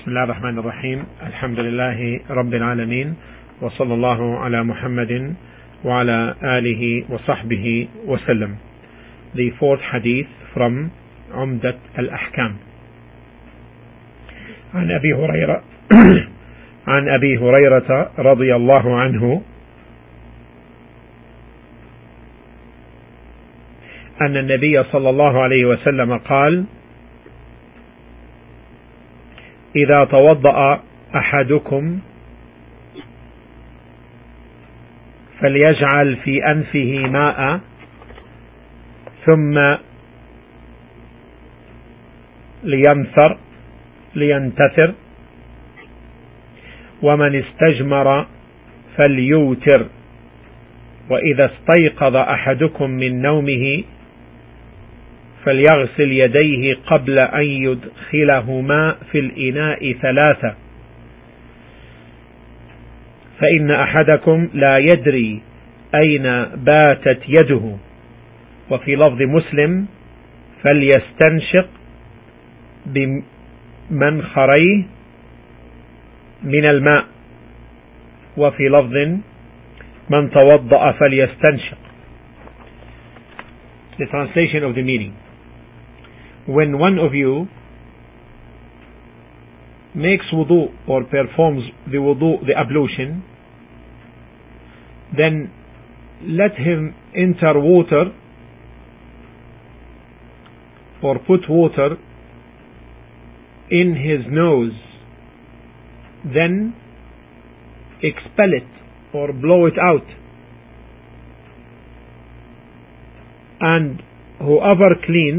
بسم الله الرحمن الرحيم. الحمد لله رب العالمين، وصلى الله على محمد وعلى آله وصحبه وسلم. The fourth hadith from عمدة الأحكام. عن أبي هريرة رضي الله عنه أن النبي صلى الله عليه وسلم قال: إذا توضأ أحدكم فليجعل في أنفه ماء ثم لينتثر، ومن استجمر فليوتر، وإذا استيقظ أحدكم من نومه فليغسل يديه قبل أن يدخلهما في الإناء ثلاثة، فإن أحدكم لا يدري أين باتت يده. وفي لفظ مسلم: فليستنشق بمنخريه من الماء. وفي لفظ: من توضأ فليستنشق. The translation of the meaning: when one of you makes wudu or performs the wudu, the ablution, then let him enter water or put water in his nose, then expel it or blow it out. And whoever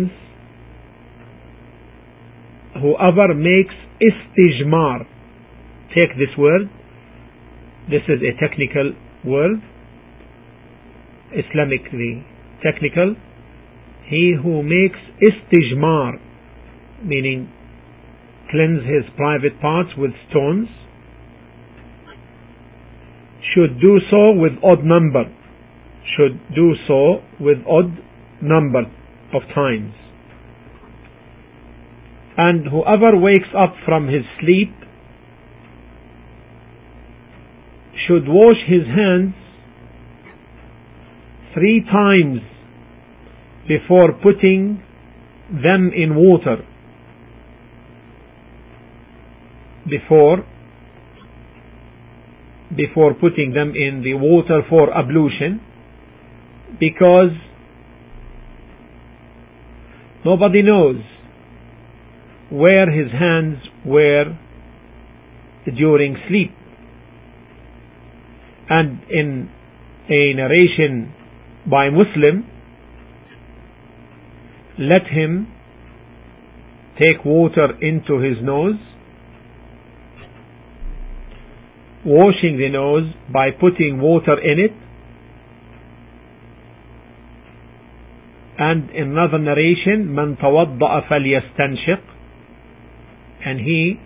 makes istijmar, take this word, this is a technical word, Islamically technical. He who makes istijmar, meaning cleanse his private parts with stones, should do so with odd number of times. And whoever wakes up from his sleep should wash his hands 3 times before putting them in water. Before putting them in the water for ablution, because nobody knows where his hands were during sleep. And in a narration by Muslim, let him take water into his nose, washing the nose by putting water in it. And in another narration, من توضأ فليستنشق, and he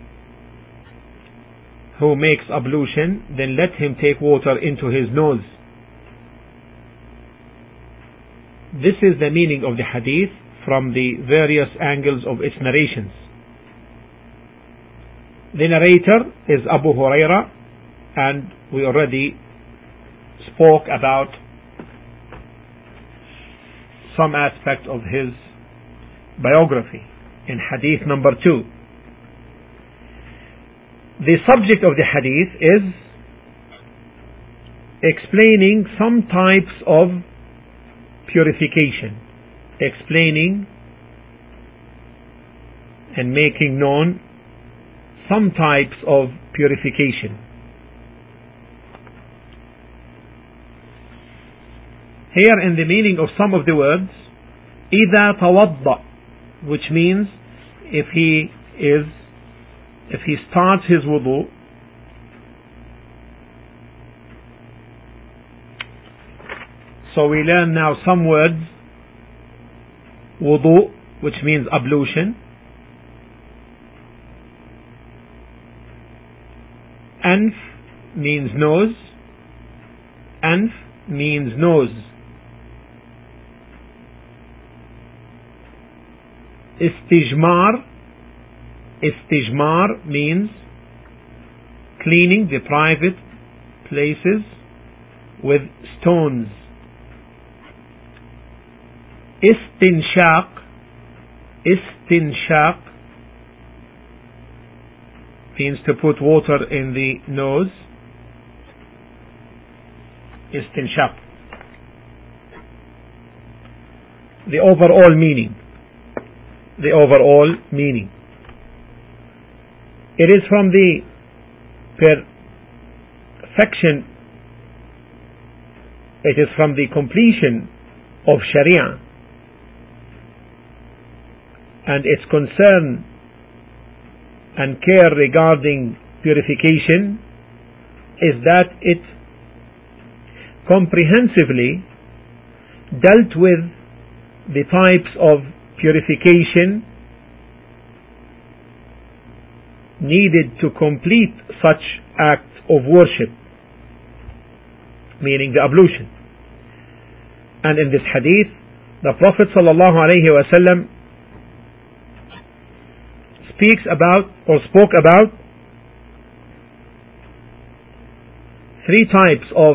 who makes ablution, then let him take water into his nose. This is the meaning of the hadith from the various angles of its narrations. The narrator is Abu Huraira, and we already spoke about some aspect of his biography in hadith number 2. The subject of the hadith is explaining some types of purification, explaining and making known some types of purification. Here in the meaning of some of the words, إذا توضأ, which means if he starts his wudu, so we learn now some words. Wudu, which means ablution. Anf means nose. Anf means nose. Istijmar Istijmar means cleaning the private places with stones. Istinshaq means to put water in the nose. Istinshaq. The overall meaning. It is from the perfection, it is from the completion of Sharia and its concern and care regarding purification is that it comprehensively dealt with the types of purification needed to complete such act of worship, meaning the ablution. And in this hadith, the Prophet ﷺ spoke about 3 types of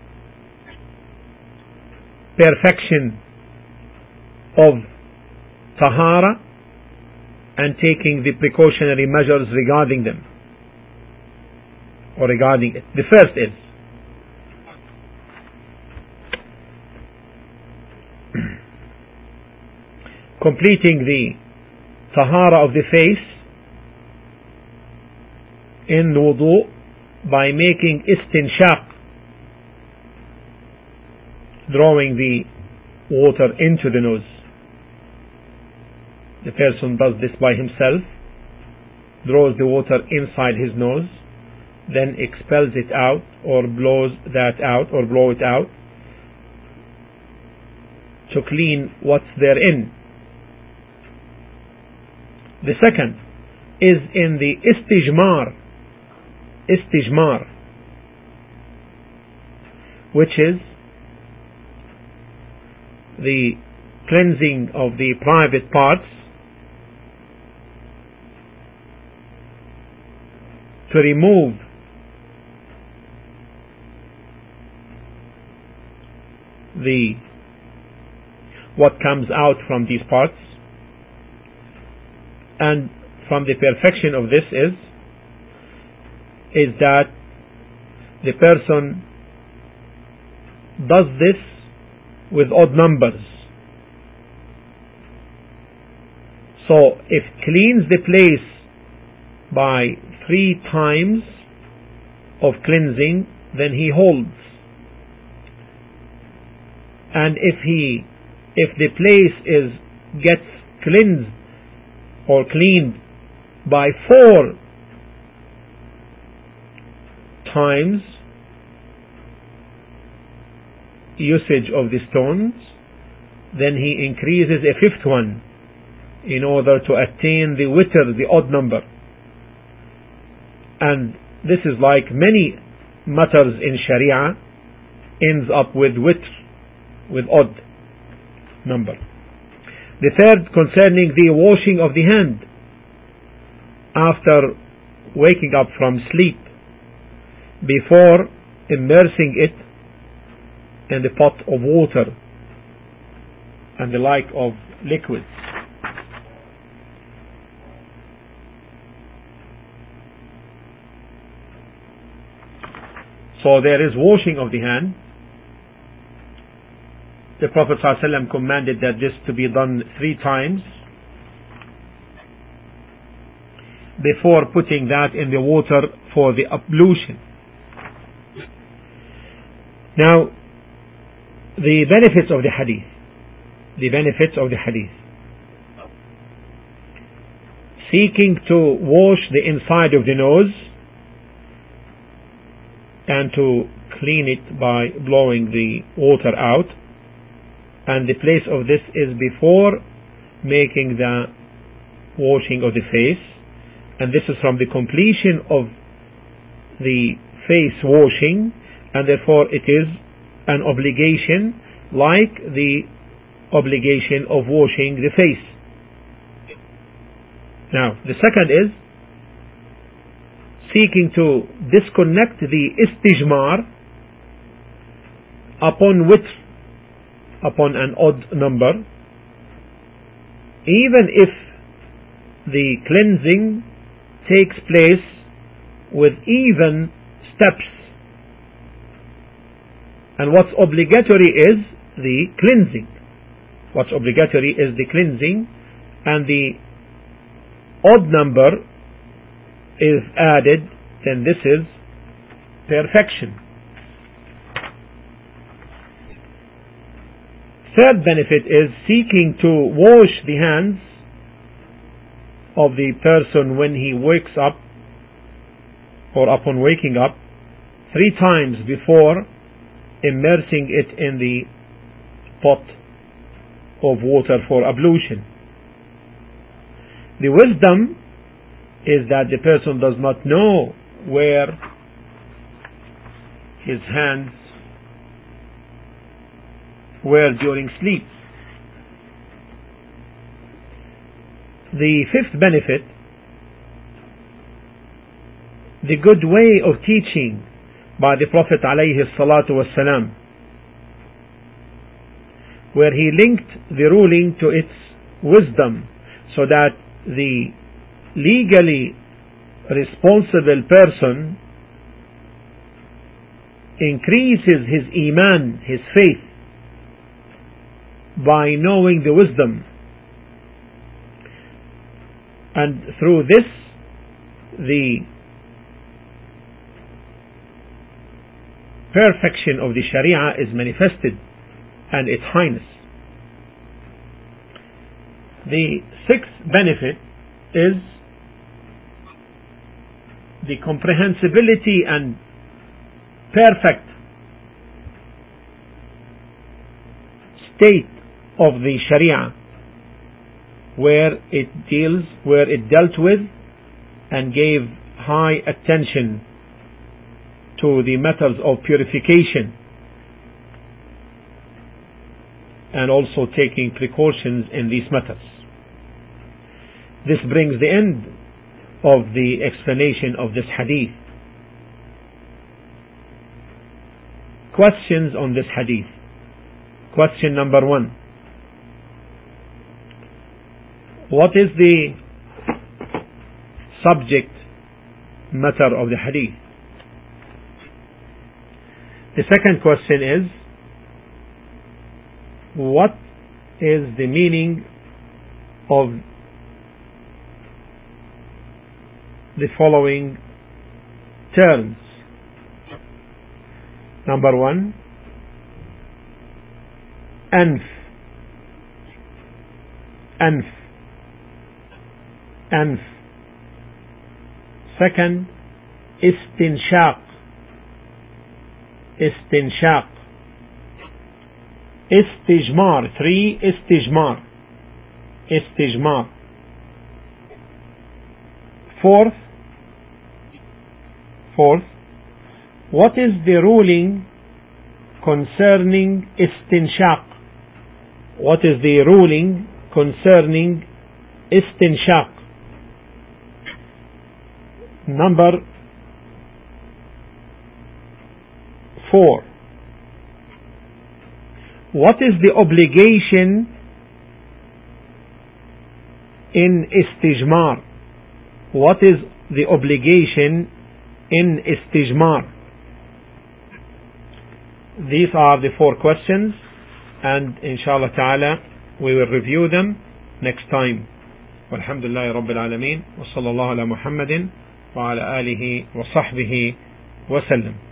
perfection of tahara and taking the precautionary measures regarding them or regarding it. The first is completing the tahara of the face in wudu by making istinshaq, drawing the water into the nose. The person does this by himself, draws the water inside his nose, then expels it out or blow it out to clean what's therein. The second is in the istijmar, which is the cleansing of the private parts to remove what comes out from these parts. And from the perfection of this is that the person does this with odd numbers. So if cleans the place by 3 times of cleansing, then he holds. And if the place gets cleansed or cleaned by 4 times usage of the stones, then he increases a 5th one in order to attain the witr, the odd number. And this is like many matters in Sharia, ends up with witr, with odd number. The third concerning the washing of the hand after waking up from sleep, before immersing it in the pot of water and the like of liquids. So there is washing of the hand. The Prophet ﷺ commanded that this to be done 3 times before putting that in the water for the ablution. Now, the benefits of the hadith. Seeking to wash the inside of the nose and to clean it by blowing the water out. And the place of this is before making the washing of the face, and this is from the completion of the face washing, and therefore it is an obligation like the obligation of washing the face. Now, the second is seeking to disconnect the istijmar upon witr, upon an odd number, even if the cleansing takes place with even steps. And what's obligatory is the cleansing. What's obligatory is the cleansing, and the odd number is added, then this is perfection. Third benefit is seeking to wash the hands of the person when he wakes up or upon waking up 3 times before immersing it in the pot of water for ablution. The wisdom is that the person does not know where his hands were during sleep. The fifth benefit, the good way of teaching by the Prophet ﷺ, where he linked the ruling to its wisdom, so that the legally responsible person increases his iman, his faith, by knowing the wisdom, and through this the perfection of the Sharia is manifested and its highness. The sixth benefit is the comprehensibility and perfect state of the Sharia, where it dealt with and gave high attention to the methods of purification, and also taking precautions in these methods. This brings the end of the explanation of this hadith. Questions on this hadith. Question number 1. What is the subject matter of the hadith? The second question is, what is the meaning of the following terms? Number 1, anf, anf, anf. Second, istinshaq, istinshaq. Istijmar. 3, istijmar, istijmar. Fourth, what is the ruling concerning istinshaq? What is the ruling concerning istinshaq? Number 4, what is the obligation in istijmar? What is the obligation in istijmar? These are the 4 questions, and inshallah ta'ala we will review them next time. Walhamdulillahi Rabbil Alameen, wa sallallahu ala Muhammadin wa ala alihi wa sahbihi wa sallam.